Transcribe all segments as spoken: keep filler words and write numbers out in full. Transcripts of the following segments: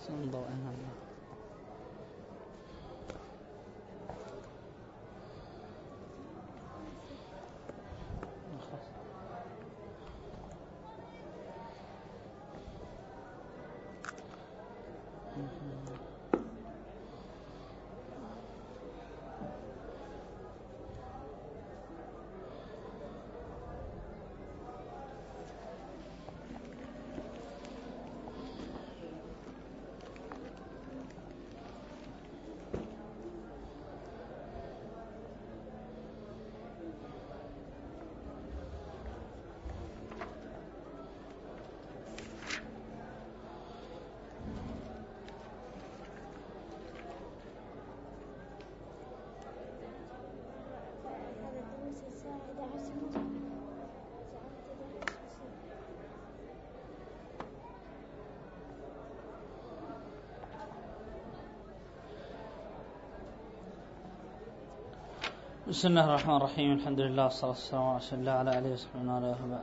بسم الله الرحمن الرحيم. الحمد لله والصلاة والسلام على رسول الله وعلى آله وصحبه وسلم.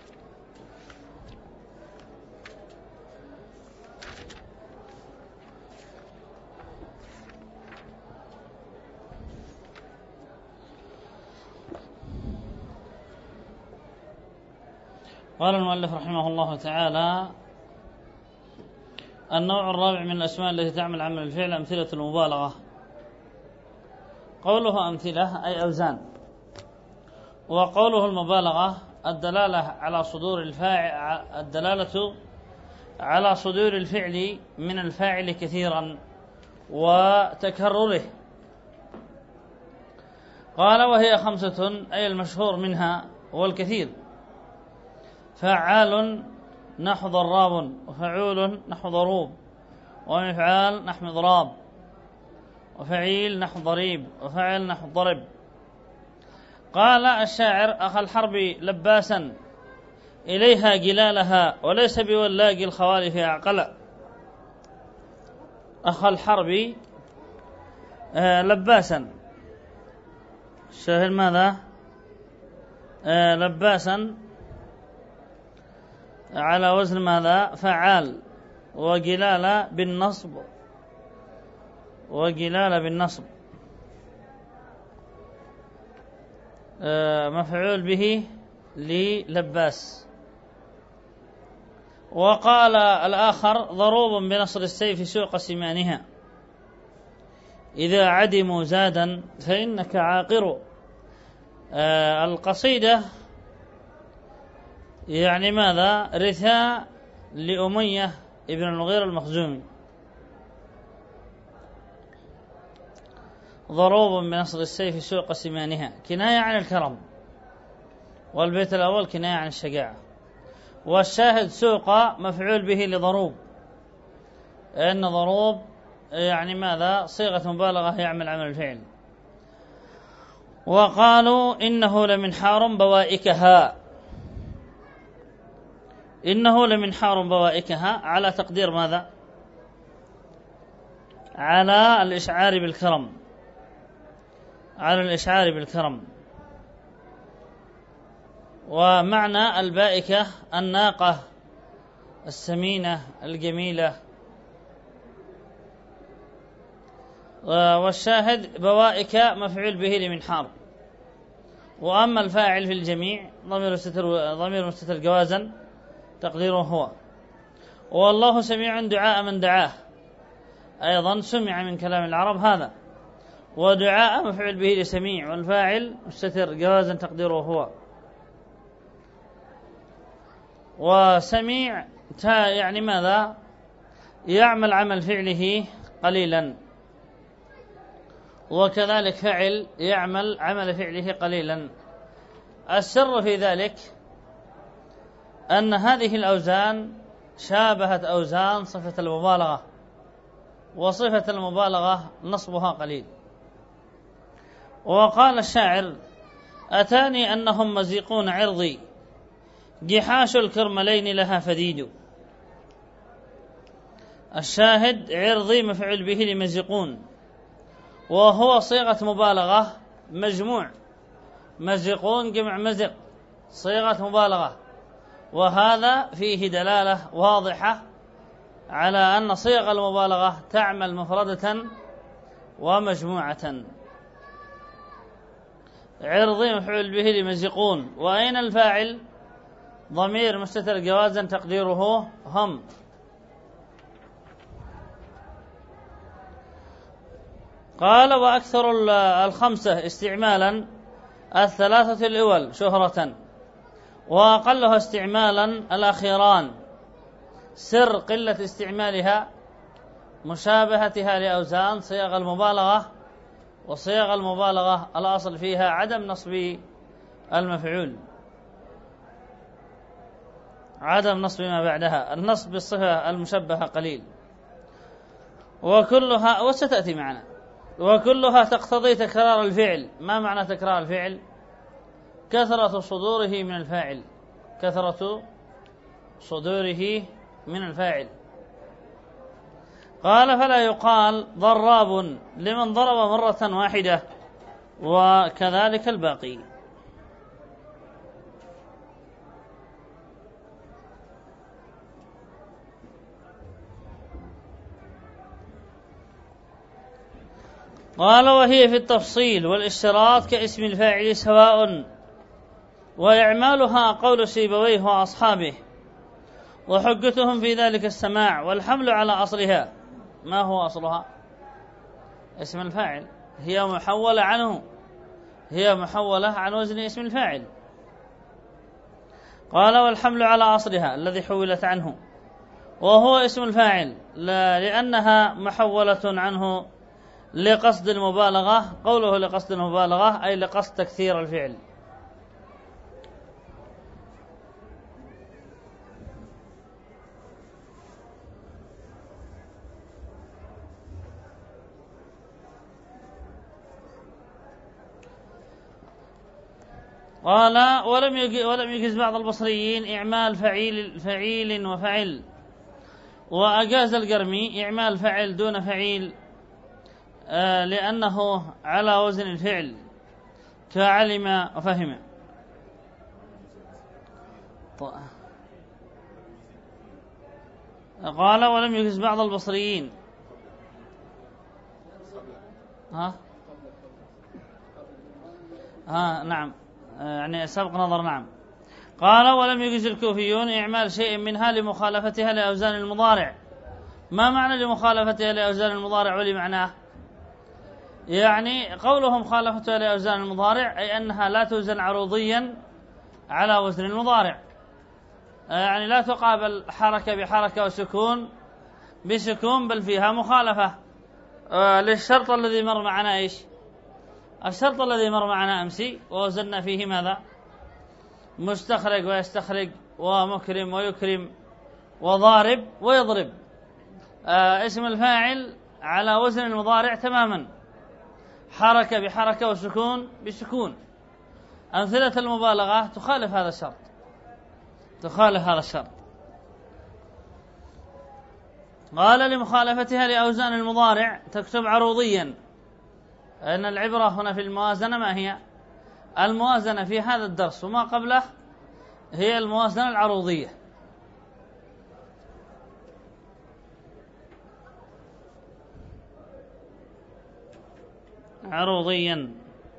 قال المؤلف رحمه الله تعالى: النوع الرابع من الأسماء التي تعمل عمل الفعل أمثلة المبالغة. قوله أمثلة أي أوزان، وقوله المبالغة الدلالة على صدور الفاعل الدلالة على صدور الفعل من الفاعل كثيرا وتكرره. قال: وهي خمسة أي المشهور منها والكثير: فعال نحو ضراب، وفعول نحو ضروب، ومفعال نحو ضراب، وفعيل نحو ضريب، وفعل نحو ضرب. قال الشاعر: أخا الحرب لباسا إليها جلالها، وليس بولاق الخوالف أعقلا. أخا الحرب آه لباسا، الشاهر ماذا؟ آه لباسا على وزن ماذا؟ فعال، وجلال بالنصب وجلال بالنصب مفعول به للباس. وقال الآخر: ضروب بنصر السيف سوق سمانها، إذا عدموا زادا فإنك عاقر. القصيدة يعني ماذا؟ رثاء لأمية ابن المغيرة المخزومي. ضروب بنصر السيف سوق سمانها كناية عن الكرم، والبيت الأول كناية عن الشجاعة. والشاهد سوق مفعول به لضروب، إن ضروب يعني ماذا؟ صيغة مبالغة يعمل عمل الفعل. وقالوا: إنه لمنحار بوائكها، إنه لمنحار بوائكها على تقدير ماذا؟ على الإشعار بالكرم، على الإشعار بالكرم. ومعنى البائكة الناقة السمينة الجميلة. والشاهد بوائك مفعول به لمنحار. وأما الفاعل في الجميع ضمير مستتر ضمير مستتر جوازا تقديره هو. والله سميع دعاء من دعاه، أيضا سمع من كلام العرب هذا. ودعاء مفعول به لسميع، والفاعل مستتر جوازا تقديره هو. وسميع يعني ماذا؟ يعمل عمل فعله قليلا، وكذلك فعل يعمل عمل فعله قليلا. السر في ذلك أن هذه الأوزان شابهت أوزان صفة المبالغة، وصفة المبالغة نصبها قليل. وقال الشاعر: أتاني أنهم مزيقون عرضي، جحاش الكرملين لها فديد. الشاهد عرضي مفعول به لمزيقون، وهو صيغة مبالغة مجموع، مزيقون جمع مزق، صيغة مبالغة. وهذا فيه دلالة واضحة على أن صيغ المبالغة تعمل مفردة ومجموعة. عرضي مفعول به لمزقون. وأين الفاعل؟ ضمير مستتر جوازا تقديره هم. قال وأكثر الخمسة استعمالا الثلاثة الأول شهرة، وأقلها استعمالا الأخيران. سر قلة استعمالها مشابهتها لأوزان صيغ المبالغة، وصيغ المبالغة الأصل فيها عدم نصب المفعول، عدم نصب ما بعدها، النصب بالصفة المشبهة قليل. وكلها وستأتي معنا وكلها تقتضي تكرار الفعل. ما معنى تكرار الفعل؟ كثرة صدوره من الفاعل، كثرة صدوره من الفاعل. قال فلا يقال ضراب لمن ضرب مرة واحدة، وكذلك الباقي. قال وهي في التفصيل والاشتراط كاسم الفاعل سواء، وإعمالها قول سيبويه وأصحابه، وحجتهم في ذلك السماع والحمل على أصلها. ما هو أصلها؟ اسم الفاعل، هي محولة عنه، هي محولة عن وزن اسم الفاعل. قال والحمل على أصلها الذي حولت عنه، وهو اسم الفاعل لا لأنها محولة عنه لقصد المبالغة. قوله لقصد المبالغة أي لقصد تكثير الفعل. قال ولم ولم يجز بعض البصريين إعمال فعيل فعيل وفعل، وأجاز القرمي إعمال فعل دون فعيل آه لأنه على وزن الفعل كعلم وفهم. قال ولم يجز بعض البصريين ها ها نعم يعني سبق نظر. نعم. قال ولم يجز الكوفيون إعمال شيء منها لمخالفتها لأوزان المضارع. ما معنى لمخالفتها لأوزان المضارع ولمعناه؟ يعني قولهم خالفتها لأوزان المضارع أي أنها لا توزن عروضيا على وزن المضارع، يعني لا تقابل حركة بحركة وسكون بسكون، بل فيها مخالفة للشرط الذي مر معنا. إيش الشرط الذي مر معنا أمسي؟ ووزننا فيه ماذا؟ مستخرج ويستخرج، ومكرم ويكرم، وضارب ويضرب. آه اسم الفاعل على وزن المضارع تماما، حركة بحركة وسكون بسكون. أمثلة المبالغة تخالف هذا الشرط، تخالف هذا الشرط. قال لمخالفتها لأوزان المضارع تكتب عروضيا، أن العبرة هنا في الموازنة. ما هي الموازنة في هذا الدرس وما قبله؟ هي الموازنة العروضية. عروضيا.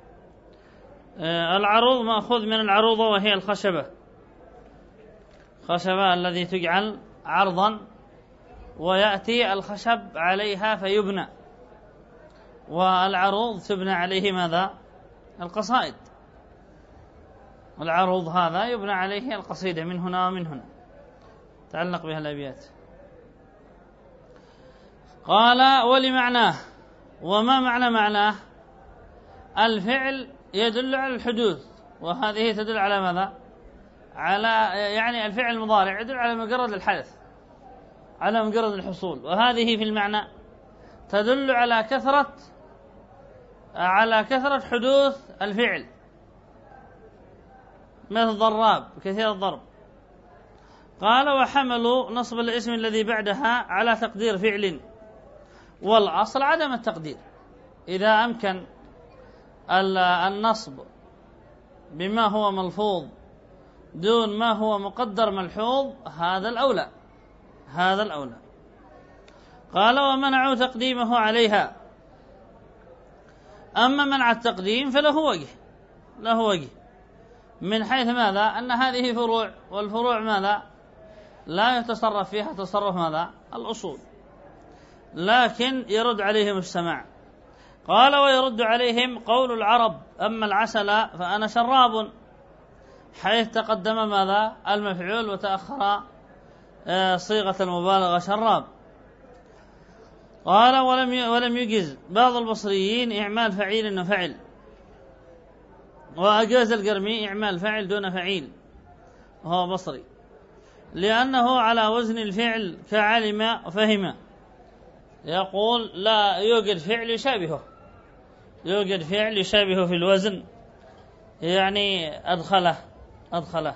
العروض مأخوذ من العروضة وهي الخشبة، خشبة الذي تجعل عرضا ويأتي الخشب عليها فيبنى، والعروض تبنى عليه ماذا؟ القصائد. العروض هذا يبنى عليه القصيدة من هنا ومن هنا، تعلق بها الأبيات. قال ولمعناه. وما معنى معناه؟ الفعل يدل على الحدوث، وهذه تدل على ماذا؟ على يعني الفعل المضارع يدل على مجرد الحدث، على مجرد الحصول. وهذه في المعنى تدل على كثرة على كثرة حدوث الفعل، مثل ضراب كثير الضرب. قال وحملوا نصب الاسم الذي بعدها على تقدير فعل، والأصل عدم التقدير. إذا أمكن النصب بما هو ملفوظ دون ما هو مقدر ملحوظ هذا الأولى، هذا الأولى. قال ومنعوا تقديمه عليها. أما منع التقديم فله وجه، له وجه من حيث ماذا؟ أن هذه فروع، والفروع ماذا؟ لا يتصرف فيها تصرف ماذا؟ الأصول، لكن يرد عليهم السماع. قال ويرد عليهم قول العرب أما العسل فأنا شراب، حيث تقدم ماذا؟ المفعول وتأخر صيغة المبالغة شراب. قال ولم ولم يجز بعض البصريين إعمال فعيل وفعل، وأجاز القرمي إعمال فعل دون فعيل وهو بصري، لأنه على وزن الفعل كعلم وفهم. يقول لا يوجد فعل يشابهه، يوجد فعل يشابهه في الوزن، يعني أدخله أدخله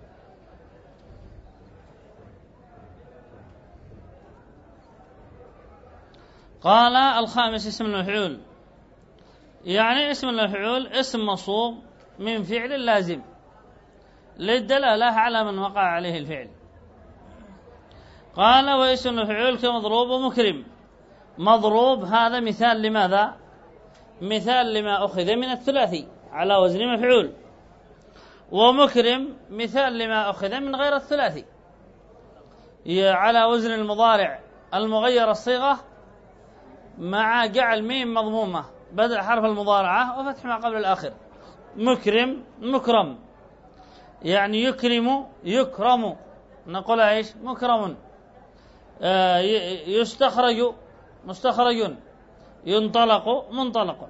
قال الخامس اسم المفعول، يعني اسم المفعول اسم مصوب من فعل لازم للدلالة على من وقع عليه الفعل. قال واسم المفعول كمضروب ومكرم. مضروب هذا مثال لماذا؟ مثال لما أخذ من الثلاثي على وزن مفعول، ومكرم مثال لما أخذ من غير الثلاثي على وزن المضارع المغير الصيغة مع جعل ميم مضمومة بدل حرف المضارعة وفتح ما قبل الآخر. مكرم مكرم، يعني يكرم يكرم، نقول ايش؟ مكرم. آه يستخرج مستخرج، ينطلق منطلق.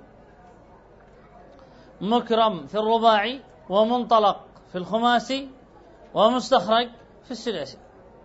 مكرم في الرباعي، ومنطلق في الخماسي، ومستخرج في الثلاثي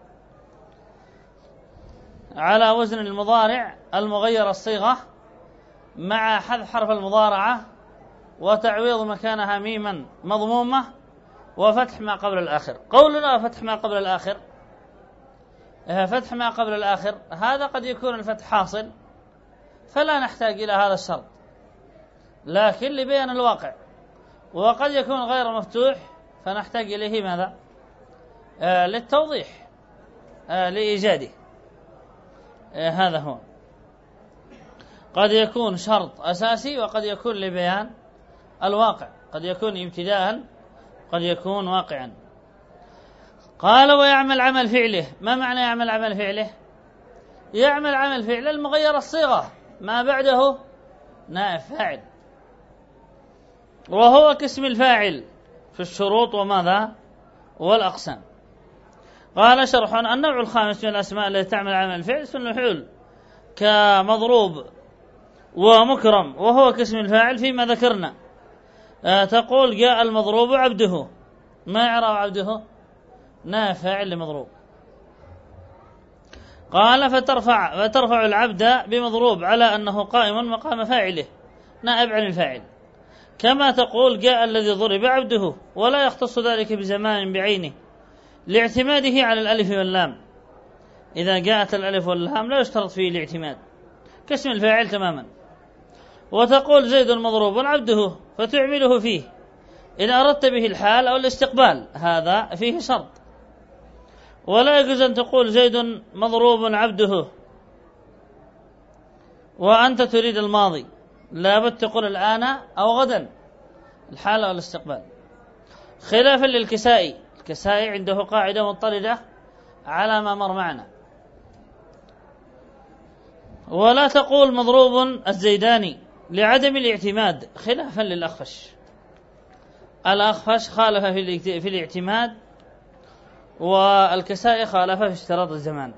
على وزن المضارع المغير الصيغة مع حذف حرف المضارعة وتعويض مكانها ميما مضمومة وفتح ما قبل الآخر. قولنا فتح ما قبل الآخر، فتح ما قبل الآخر هذا قد يكون الفتح حاصل فلا نحتاج إلى هذا الشرط، لكن لبيان الواقع، وقد يكون غير مفتوح فنحتاج إليه ماذا؟ آه للتوضيح، آه لإيجاده. آه هذا هو، قد يكون شرط أساسي وقد يكون لبيان الواقع، قد يكون ابتداء قد يكون واقعا. قال ويعمل عمل فعله. ما معنى يعمل عمل فعله؟ يعمل عمل فعل المغير الصيغة ما بعده نائب فاعل، وهو كاسم الفاعل في الشروط وماذا؟ والأقسام. قال شرح النوع الخامس من الأسماء التي تعمل عمل الفعل اسم المفعول كمضروب ومكرم، وهو كاسم الفاعل فيما ذكرنا. آه تقول جاء المضروب عبده، ما يعرف عبده؟ نائب فاعل لمضروب. قال فترفع فترفع العبد بمضروب على أنه قائم مقام فاعله نائب عن الفاعل، كما تقول جاء الذي ضرب عبده، ولا يختص ذلك بزمان بعينه لاعتماده على الألف واللام. إذا جاءت الألف واللام لا يشترط فيه الاعتماد كاسم الفاعل تماما. وتقول زيد مضروب عبده فتعمله فيه إن أردت به الحال أو الاستقبال، هذا فيه شرط. ولا يجوز أن تقول زيد مضروب عبده وأنت تريد الماضي، لا بد تقول الآن أو غدا، الحال أو الاستقبال، خلافا للكسائي. الكسائي عنده قاعدة مضطردة على ما مر معنا. ولا تقول مضروب الزيداني لعدم الاعتماد، خلافا للأخفش. الأخفش خالف في الاعتماد، والكسائي خالف في اشتراط الزمان.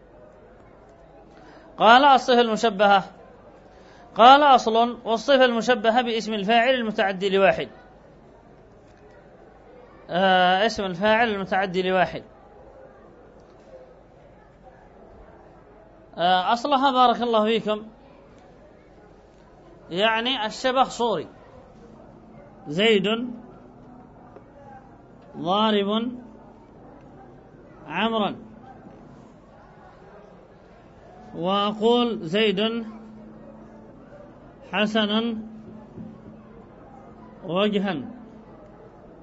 قال الصفة المشبهة. قال أصل والصفة المشبهة باسم الفاعل المتعدي لواحد. آه اسم الفاعل المتعدي لواحد آه أصلها بارك الله فيكم يعني الشبه صوري. زيد ضارب عمرا، وأقول زيد حسن وجها.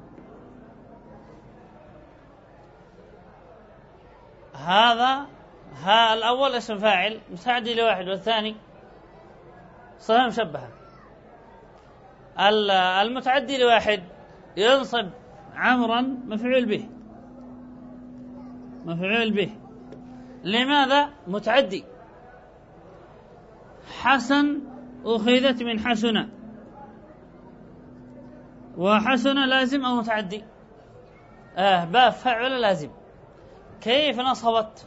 هذا ها الأول اسم فاعل متعدي لواحد، والثاني صفة مشبهة. المتعدي لواحد ينصب عمرا مفعول به، مفعول به. لماذا؟ متعدي. حسن أخذت من حسنة، وحسنة لازم أو متعدي؟ آه باب فعل لازم. كيف نصبت؟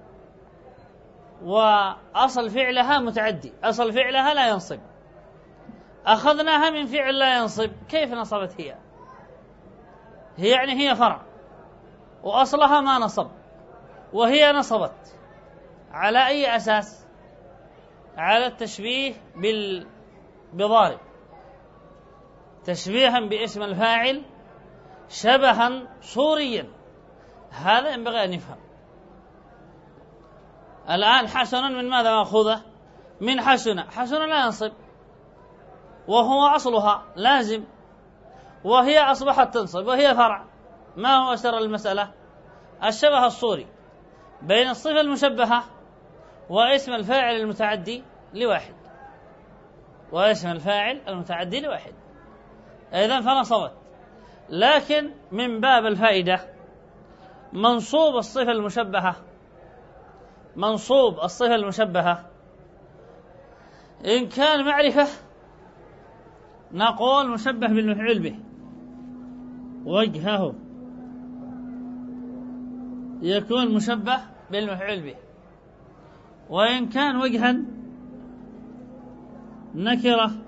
وأصل فعلها متعدي، أصل فعلها لا ينصب. أخذناها من فعل لا ينصب، كيف نصبت هي؟ هي يعني هي فرع وأصلها ما نصب، وهي نصبت على أي أساس؟ على التشبيه بال... بضارب، تشبيها باسم الفاعل شبها صوريا. هذا ينبغي أن يفهم. الآن حسنا من ماذا مأخوذة؟ من حسنة. حسنة لا ينصب، وهو أصلها لازم، وهي أصبحت تنصب، وهي فرع. ما هو سر المسألة؟ الشبه الصوري بين الصفة المشبهة واسم الفاعل المتعدي لواحد، واسم الفاعل المتعدي لواحد، إذن فنصبت. لكن من باب الفائدة، منصوب الصفة المشبهة، منصوب الصفة المشبهة إن كان معرفة نقول مشبه بالمفعول به، وجهه يكون مشبه بالمفعول به. وإن كان وجها نكرة